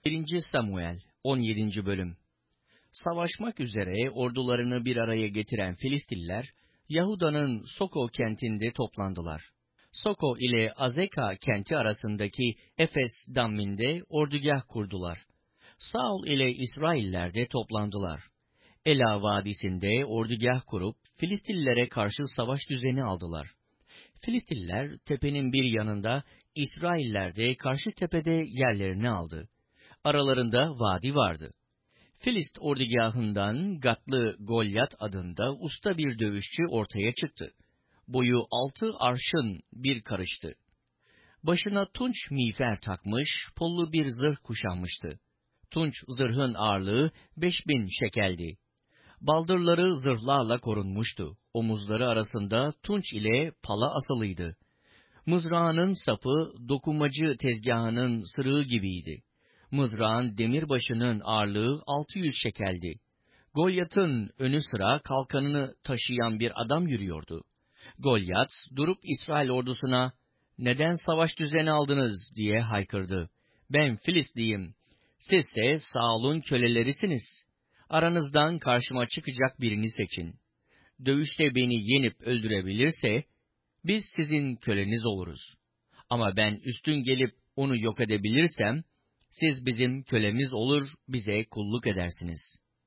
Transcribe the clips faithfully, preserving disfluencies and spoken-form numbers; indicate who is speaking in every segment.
Speaker 1: birinci. Samuel on yedinci. bölüm. Savaşmak üzere ordularını bir araya getiren Filistiller, Yahuda'nın Soko kentinde toplandılar. Soko ile Azeka kenti arasındaki Efes Dammin'de ordugah kurdular. Saul ile İsrailler de toplandılar. Ela Vadisi'nde ordugah kurup Filistillilere karşı savaş düzeni aldılar. Filistiller tepenin bir yanında, İsrailler de karşı tepede yerlerini aldı. Aralarında vadi vardı. Filist ordugahından Gatlı Golyat adında usta bir dövüşçü ortaya çıktı. Boyu altı arşın bir karıştı. Başına tunç miğfer takmış, pollu bir zırh kuşanmıştı. Tunç zırhın ağırlığı beş bin şekeldi. Baldırları zırhlarla korunmuştu. Omuzları arasında tunç ile pala asılıydı. Mızrağının sapı dokumacı tezgahının sırığı gibiydi. Mızrağın demirbaşının ağırlığı altı yüz şekeldi. Golyat'ın önü sıra kalkanını taşıyan bir adam yürüyordu. Golyat durup İsrail ordusuna, "Neden savaş düzeni aldınız?" diye haykırdı. "Ben Filistliyim, sizse Saul'un kölelerisiniz. Aranızdan karşıma çıkacak birini seçin. Dövüşte beni yenip öldürebilirse, biz sizin köleniz oluruz. Ama ben üstün gelip onu yok edebilirsem, siz bizim kölemiz olur, bize kulluk edersiniz."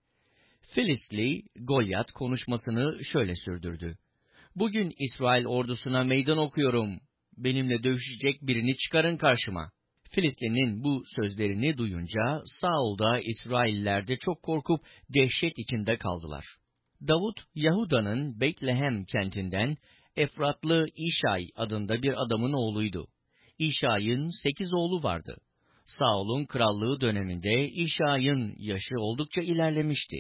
Speaker 1: Filistli, Golyat konuşmasını şöyle sürdürdü. "Bugün İsrail ordusuna meydan okuyorum. Benimle dövüşecek birini çıkarın karşıma." Filistin'in bu sözlerini duyunca Saul da İsrailler de çok korkup dehşet içinde kaldılar. Davut, Yahuda'nın Beytlehem kentinden Efratlı İşay adında bir adamın oğluydu. İşay'ın sekiz oğlu vardı. Saul'un krallığı döneminde İşay'ın yaşı oldukça ilerlemişti.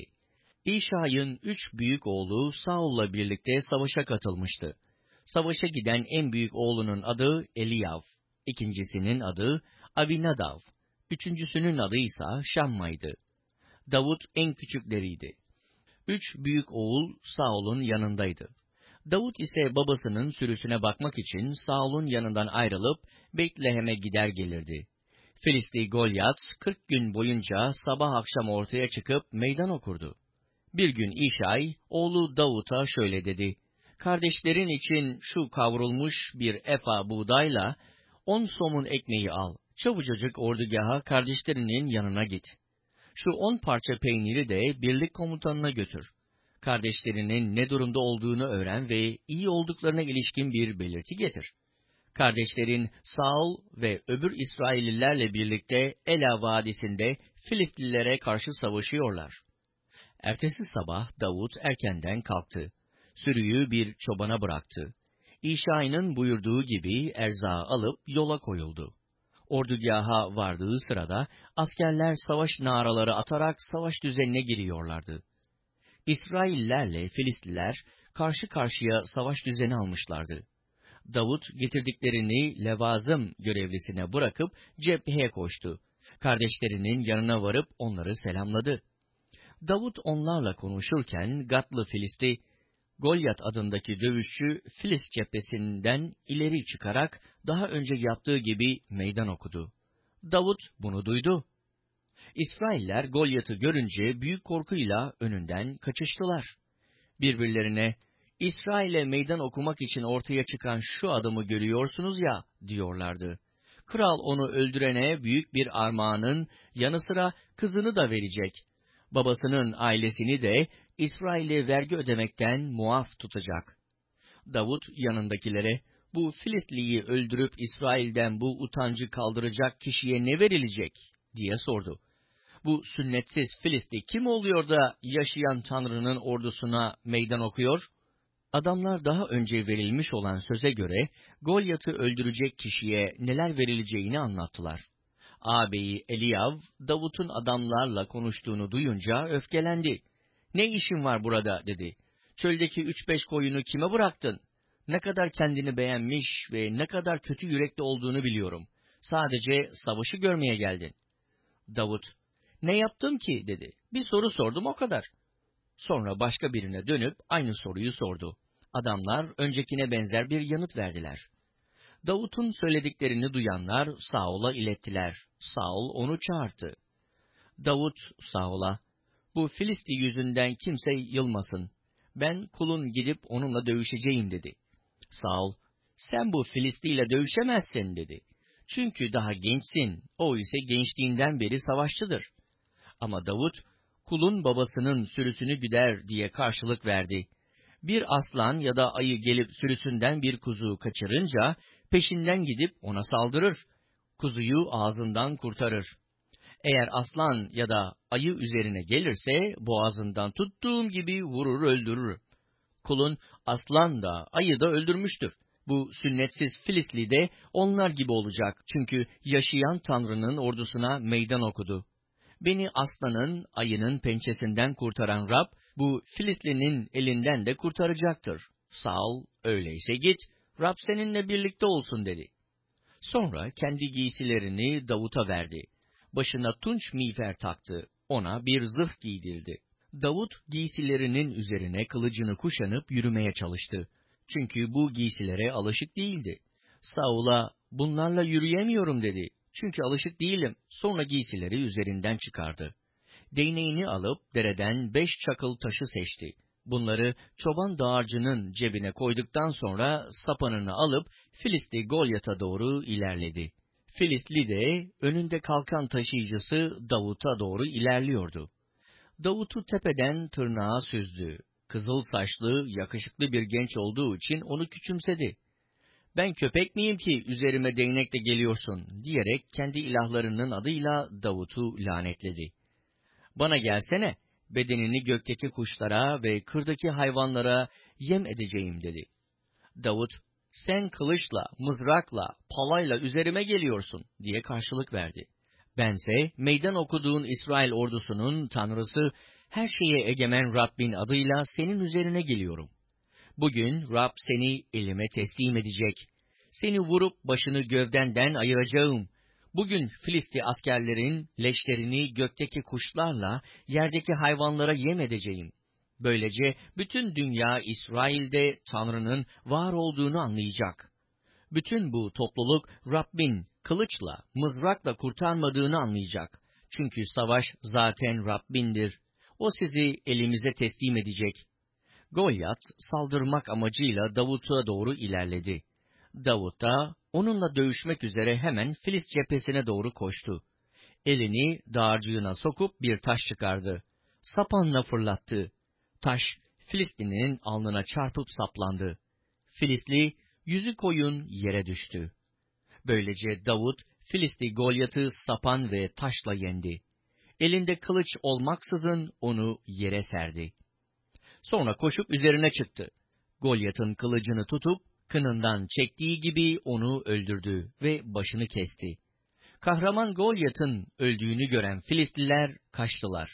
Speaker 1: İşay'ın üç büyük oğlu Saul'la birlikte savaşa katılmıştı. Savaşa giden en büyük oğlunun adı Eliyav, ikincisinin adı Abinadav, üçüncüsünün adı ise Şammay'dı. Davut en küçükleriydi. Üç büyük oğul Saul'un yanındaydı. Davut ise babasının sürüsüne bakmak için Saul'un yanından ayrılıp Betlehem'e gider gelirdi. Filistli Golyat kırk gün boyunca sabah akşam ortaya çıkıp meydan okurdu. Bir gün İşay, oğlu Davut'a şöyle dedi: "Kardeşlerin için şu kavrulmuş bir efa buğdayla on somun ekmeği al, çabucacık ordugaha kardeşlerinin yanına git. Şu on parça peyniri de birlik komutanına götür. Kardeşlerinin ne durumda olduğunu öğren ve iyi olduklarına ilişkin bir belirti getir. Kardeşlerin Saul ve öbür İsraillilerle birlikte Ela Vadisi'nde Filistlilere karşı savaşıyorlar." Ertesi sabah Davut erkenden kalktı. Sürüyü bir çobana bıraktı. İşay'ın buyurduğu gibi erzağı alıp yola koyuldu. Ordugaha vardığı sırada askerler savaş naraları atarak savaş düzenine giriyorlardı. İsraillerle Filistliler karşı karşıya savaş düzeni almışlardı. Davut getirdiklerini levazım görevlisine bırakıp cepheye koştu. Kardeşlerinin yanına varıp onları selamladı. Davut onlarla konuşurken Gatlı Filistli, Golyat adındaki dövüşçü Filist cephesinden ileri çıkarak daha önce yaptığı gibi meydan okudu. Davut bunu duydu. İsrailler Golyat'ı görünce büyük korkuyla önünden kaçıştılar. Birbirlerine, "İsrail'e meydan okumak için ortaya çıkan şu adamı görüyorsunuz ya," diyorlardı. "Kral onu öldürene büyük bir armağanın yanı sıra kızını da verecek. Babasının ailesini de İsrail'e vergi ödemekten muaf tutacak." Davut yanındakilere, "Bu Filistliyi öldürüp İsrail'den bu utancı kaldıracak kişiye ne verilecek?" diye sordu. "Bu sünnetsiz Filistli kim oluyor da yaşayan Tanrı'nın ordusuna meydan okuyor?" Adamlar daha önce verilmiş olan söze göre Golyat'ı öldürecek kişiye neler verileceğini anlattılar. Ağabeyi Eliyav, Davut'un adamlarla konuştuğunu duyunca öfkelendi. "Ne işin var burada?" dedi. "Çöldeki üç beş koyunu kime bıraktın? Ne kadar kendini beğenmiş ve ne kadar kötü yürekli olduğunu biliyorum. Sadece savaşı görmeye geldin." Davut, "Ne yaptım ki?" dedi. "Bir soru sordum, o kadar." Sonra başka birine dönüp aynı soruyu sordu. Adamlar öncekine benzer bir yanıt verdiler. Davut'un söylediklerini duyanlar Saul'a ilettiler. Saul onu çağırdı. Davut Saul'a, bu Filisti yüzünden kimse yılmasın. Ben kulun gidip onunla dövüşeceğim dedi. Saul, sen bu Filisti ile dövüşemezsin dedi. Çünkü daha gençsin, o ise gençliğinden beri savaşçıdır. Ama Davut, kulun babasının sürüsünü güder diye karşılık verdi. Bir aslan ya da ayı gelip sürüsünden bir kuzu kaçırınca, peşinden gidip ona saldırır. Kuzuyu ağzından kurtarır. Eğer aslan ya da ayı üzerine gelirse, boğazından tuttuğum gibi vurur öldürür. Kulun aslan da ayı da öldürmüştür. Bu sünnetsiz Filistli de onlar gibi olacak. Çünkü yaşayan Tanrı'nın ordusuna meydan okudu. Beni aslanın, ayının pençesinden kurtaran Rab, bu Filistlinin elinden de kurtaracaktır. Saul, öyleyse git, Rab seninle birlikte olsun dedi. Sonra kendi giysilerini Davut'a verdi. Başına tunç miğfer taktı, ona bir zırh giydirdi. Davut giysilerinin üzerine kılıcını kuşanıp yürümeye çalıştı. Çünkü bu giysilere alışık değildi. Saul'a, bunlarla yürüyemiyorum dedi. Çünkü alışık değilim. Sonra giysileri üzerinden çıkardı. Değneğini alıp dereden beş çakıl taşı seçti. Bunları çoban dağarcının cebine koyduktan sonra sapanını alıp Filistli Golyat'a doğru ilerledi. Filistli de önünde kalkan taşıyıcısı Davut'a doğru ilerliyordu. Davut'u tepeden tırnağa süzdü. Kızıl saçlı, yakışıklı bir genç olduğu için onu küçümsedi. Ben köpek miyim ki üzerime değnekle geliyorsun diyerek kendi ilahlarının adıyla Davut'u lanetledi. Bana gelsene, bedenini gökteki kuşlara ve kırdaki hayvanlara yem edeceğim dedi. Davut, sen kılıçla, mızrakla, palayla üzerime geliyorsun diye karşılık verdi. Bense meydan okuduğun İsrail ordusunun Tanrısı, her şeye egemen Rabbin adıyla senin üzerine geliyorum. Bugün Rab seni elime teslim edecek. Seni vurup başını gövdenden ayıracağım. Bugün Filisti askerlerin leşlerini gökteki kuşlarla, yerdeki hayvanlara yem edeceğim. Böylece bütün dünya İsrail'de Tanrı'nın var olduğunu anlayacak. Bütün bu topluluk Rabbin kılıçla, mızrakla kurtarmadığını anlayacak. Çünkü savaş zaten Rabbindir. O sizi elimize teslim edecek. Golyat saldırmak amacıyla Davut'a doğru ilerledi. Davut da onunla dövüşmek üzere hemen Filist cephesine doğru koştu. Elini dağarcığına sokup bir taş çıkardı. Sapanla fırlattı. Taş Filistlinin alnına çarpıp saplandı. Filistli yüzü koyun yere düştü. Böylece Davut Filistli Golyat'ı sapan ve taşla yendi. Elinde kılıç olmaksızın onu yere serdi. Sonra koşup üzerine çıktı. Golyat'ın kılıcını tutup kınından çektiği gibi onu öldürdü ve başını kesti. Kahraman Golyat'ın öldüğünü gören Filistliler kaçtılar.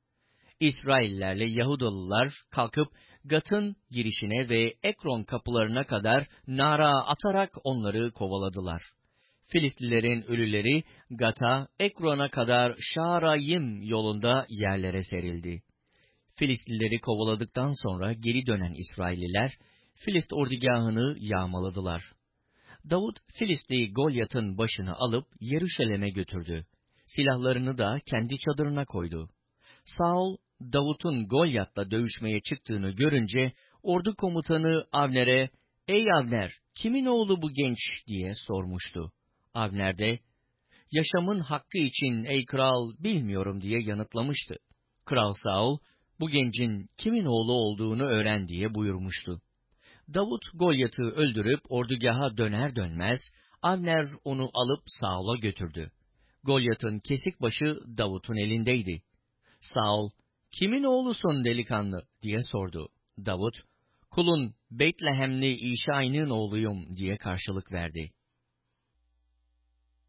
Speaker 1: İsraillerle Yahudalılar kalkıp Gat'ın girişine ve Ekron kapılarına kadar nara atarak onları kovaladılar. Filistlilerin ölüleri Gat'a, Ekron'a kadar Şarayim yolunda yerlere serildi. Filistlileri kovaladıktan sonra geri dönen İsrailliler, Filist ordugahını yağmaladılar. Davut, Filistli Golyat'ın başını alıp Yeruşalim'e götürdü. Silahlarını da kendi çadırına koydu. Saul, Davut'un Golyat'la dövüşmeye çıktığını görünce, ordu komutanı Avner'e, ''Ey Avner, kimin oğlu bu genç?'' diye sormuştu. Avner de, ''Yaşamın hakkı için ey kral, bilmiyorum.'' diye yanıtlamıştı. Kral Saul, bu gencin kimin oğlu olduğunu öğren diye buyurmuştu. Davut Golyat'ı öldürüp ordugaha döner dönmez, Avner onu alıp Saul'a götürdü. Golyat'ın kesik başı Davut'un elindeydi. Saul, kimin oğlusun delikanlı diye sordu. Davut, kulun Betlehemli İşai'nin oğluyum diye karşılık verdi.